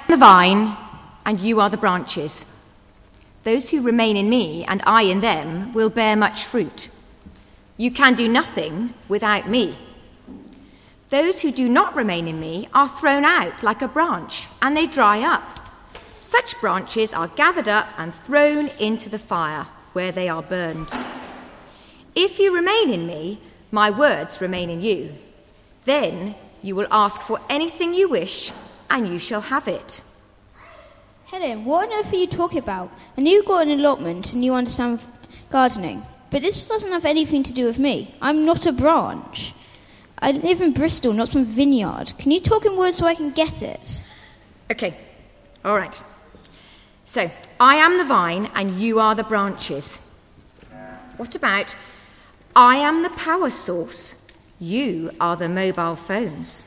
the vine, and you are the branches. Those who remain in me and I in them will bear much fruit. You can do nothing without me. Those who do not remain in me are thrown out like a branch, and they dry up. Such branches are gathered up and thrown into the fire, where they are burned. If you remain in me, my words remain in you. Then you will ask for anything you wish, and you shall have it. Helen, what on earth are you talking about? I know you've got an allotment and you understand gardening, but this doesn't have anything to do with me. I'm not a branch. I live in Bristol, not some vineyard. Can you talk in words so I can get it? Okay, all right. So, I am the vine and you are the branches. What about, I am the power source, you are the mobile phones.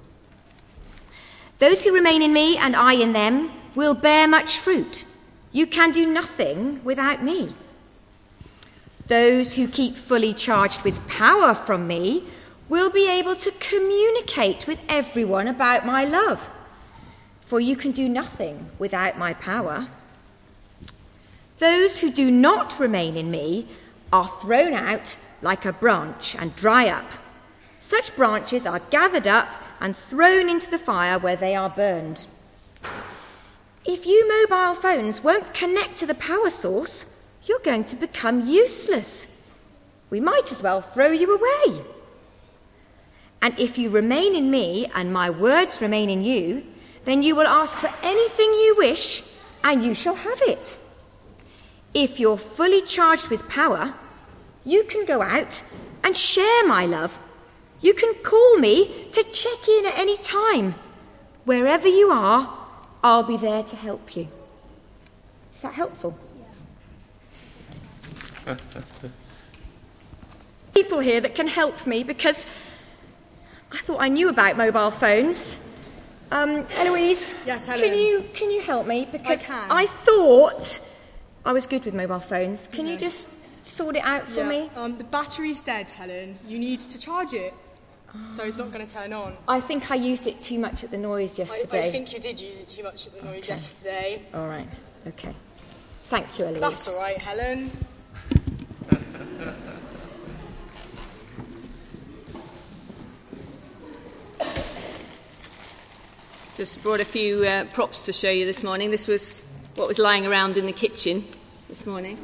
Those who remain in me and I in them will bear much fruit. You can do nothing without me. Those who keep fully charged with power from me will be able to communicate with everyone about my love. For you can do nothing without my power. Those who do not remain in me are thrown out like a branch and dry up. Such branches are gathered up and thrown into the fire where they are burned. If you mobile phones won't connect to the power source, you're going to become useless. We might as well throw you away. And if you remain in me and my words remain in you, then you will ask for anything you wish and you shall have it. If you're fully charged with power, you can go out and share my love. You can call me to check in at any time. Wherever you are, I'll be there to help you. Is that helpful? Yeah. People here that can help me because I thought I knew about mobile phones. Eloise, yes, Helen. Can you help me? Because I can. I thought I was good with mobile phones. Can you just sort it out for me? The battery's dead, Helen. You need to charge it. So it's not going to turn on. I think I used it too much at the noise yesterday. I think you did use it too much at the noise yesterday. All right, okay. Thank you, Eloise. That's all right, Helen. Just brought a few props to show you this morning. This was what was lying around in the kitchen this morning.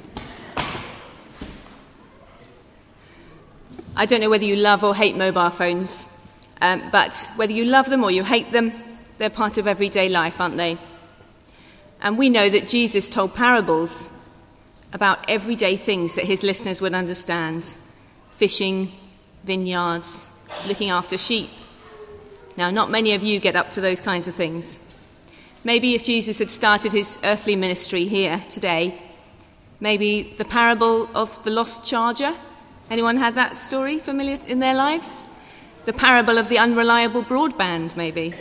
I don't know whether you love or hate mobile phones, but whether you love them or you hate them, they're part of everyday life, aren't they? And we know that Jesus told parables about everyday things that his listeners would understand. Fishing, vineyards, looking after sheep. Now, not many of you get up to those kinds of things. Maybe if Jesus had started his earthly ministry here today, maybe the parable of the lost charger. Anyone had that story familiar in their lives? The parable of the unreliable broadband, maybe.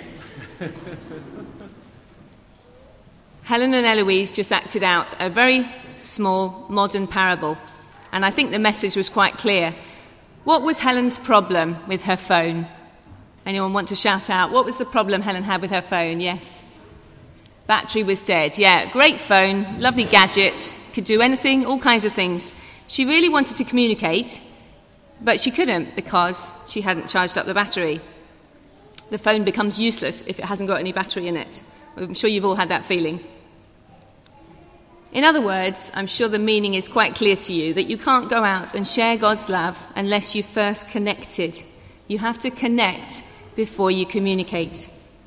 Helen and Eloise just acted out a very small, modern parable, and I think the message was quite clear. What was Helen's problem with her phone? Anyone want to shout out? What was the problem Helen had with her phone? Yes. Battery was dead. Yeah, great phone, lovely gadget, could do anything, all kinds of things. She really wanted to communicate, but she couldn't because she hadn't charged up the battery. The phone becomes useless if it hasn't got any battery in it. I'm sure you've all had that feeling. In other words, I'm sure the meaning is quite clear to you that you can't go out and share God's love unless you first connected. You have to connect before you communicate.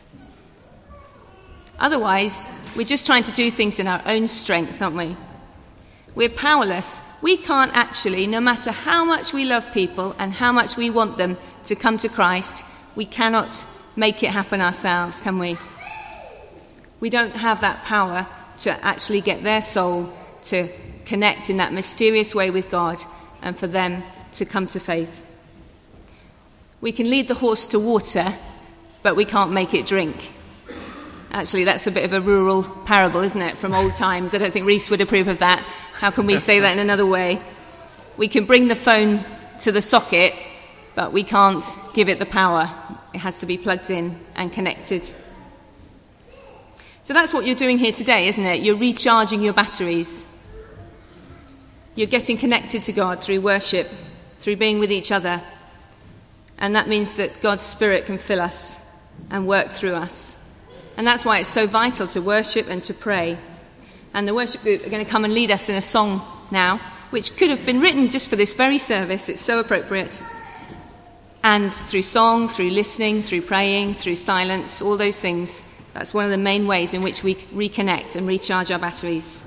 Otherwise, we're just trying to do things in our own strength, aren't we? We're powerless. We can't actually, no matter how much we love people and how much we want them to come to Christ, we cannot make it happen ourselves, can we? We don't have that power to actually get their soul to connect in that mysterious way with God and for them to come to faith. We can lead the horse to water, but we can't make it drink. Actually, that's a bit of a rural parable, isn't it, from old times? I don't think Reese would approve of that. How can we say that in another way? We can bring the phone to the socket, but we can't give it the power. It has to be plugged in and connected. So that's what you're doing here today, isn't it? You're recharging your batteries. You're getting connected to God through worship, through being with each other. And that means that God's Spirit can fill us and work through us. And that's why it's so vital to worship and to pray. And the worship group are going to come and lead us in a song now, which could have been written just for this very service. It's so appropriate. And through song, through listening, through praying, through silence, all those things, that's one of the main ways in which we reconnect and recharge our batteries.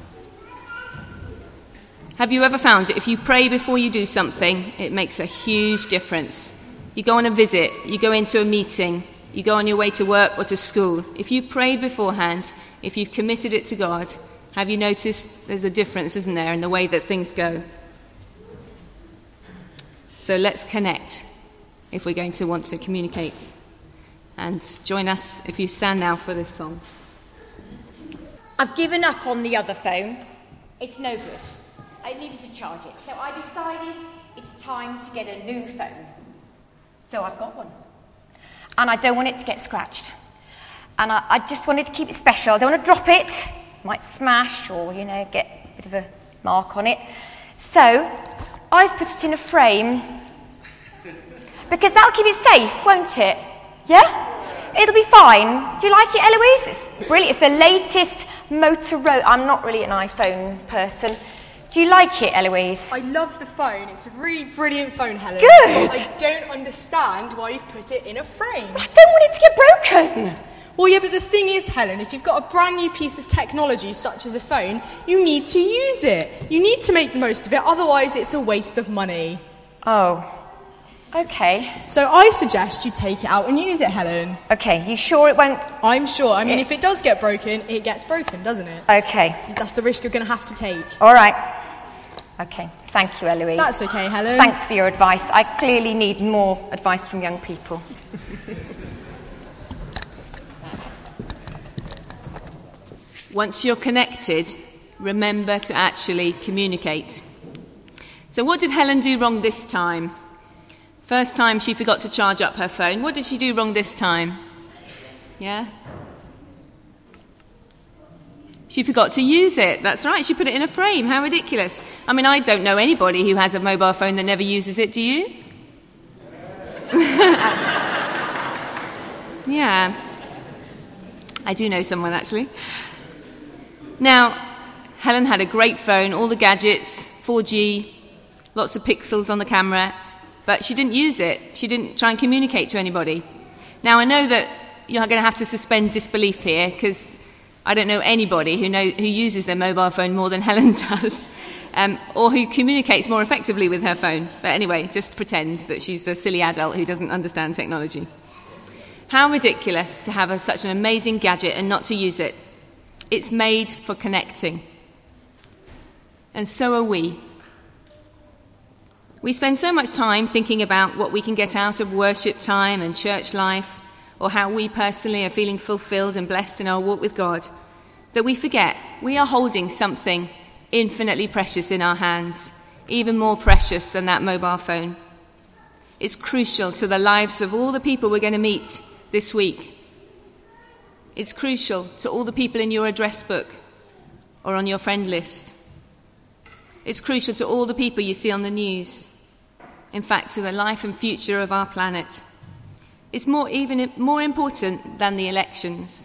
Have you ever found that if you pray before you do something, it makes a huge difference? You go on a visit, you go into a meeting, you go on your way to work or to school. If you prayed beforehand, if you've committed it to God, have you noticed there's a difference, isn't there, in the way that things go? So let's connect if we're going to want to communicate. And join us if you stand now for this song. I've given up on the other phone. It's no good. I needed to charge it. So I decided it's time to get a new phone. So I've got one. And I don't want it to get scratched. And I just wanted to keep it special. I don't want to drop it. It might smash or, get a bit of a mark on it. So I've put it in a frame because that'll keep it safe, won't it? Yeah? It'll be fine. Do you like it, Eloise? It's brilliant. It's the latest Motorola. I'm not really an iPhone person. Do you like it, Eloise? I love the phone. It's a really brilliant phone, Helen. Good. I don't understand why you've put it in a frame. I don't want it to get broken. Well, yeah, but the thing is, Helen, if you've got a brand new piece of technology, such as a phone, you need to use it. You need to make the most of it, otherwise it's a waste of money. Oh, okay. So I suggest you take it out and use it, Helen. Okay, you sure it won't? I'm sure. I mean, if it does get broken, it gets broken, doesn't it? Okay. That's the risk you're going to have to take. All right. Okay, thank you, Eloise. That's okay, Helen. Thanks for your advice. I clearly need more advice from young people. Once you're connected, remember to actually communicate. So what did Helen do wrong this time? First time she forgot to charge up her phone. What did she do wrong this time? Yeah? She forgot to use it. That's right, she put it in a frame. How ridiculous. I mean, I don't know anybody who has a mobile phone that never uses it, do you? Yeah. I do know someone, actually. Now, Helen had a great phone, all the gadgets, 4G, lots of pixels on the camera, but she didn't use it. She didn't try and communicate to anybody. Now, I know that you're going to have to suspend disbelief here, because I don't know anybody who uses their mobile phone more than Helen does, or who communicates more effectively with her phone. But anyway, just pretend that she's the silly adult who doesn't understand technology. How ridiculous to have such an amazing gadget and not to use it. It's made for connecting. And so are we. We spend so much time thinking about what we can get out of worship time and church life, or how we personally are feeling fulfilled and blessed in our walk with God, that we forget we are holding something infinitely precious in our hands, even more precious than that mobile phone. It's crucial to the lives of all the people we're going to meet this week. It's crucial to all the people in your address book or on your friend list. It's crucial to all the people you see on the news. In fact, to the life and future of our planet. It's even more important than the elections.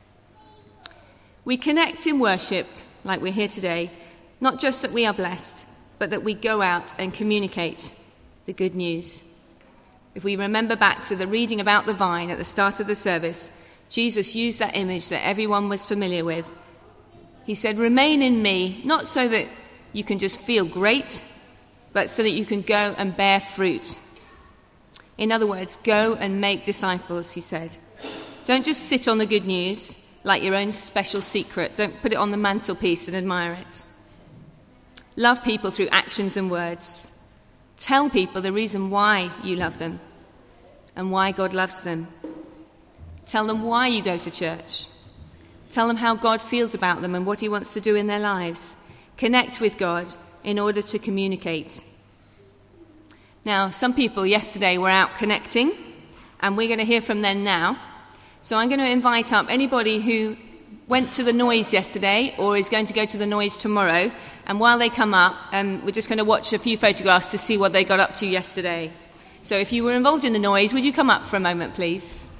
We connect in worship, like we're here today, not just that we are blessed, but that we go out and communicate the good news. If we remember back to the reading about the vine at the start of the service, Jesus used that image that everyone was familiar with. He said, "Remain in me," not so that you can just feel great, but so that you can go and bear fruit. In other words, go and make disciples, he said. Don't just sit on the good news like your own special secret. Don't put it on the mantelpiece and admire it. Love people through actions and words. Tell people the reason why you love them and why God loves them. Tell them why you go to church. Tell them how God feels about them and what he wants to do in their lives. Connect with God in order to communicate. Now, some people yesterday were out connecting, and we're going to hear from them now. So I'm going to invite up anybody who went to the noise yesterday or is going to go to the noise tomorrow. And while they come up, we're just going to watch a few photographs to see what they got up to yesterday. So if you were involved in the noise, would you come up for a moment, please?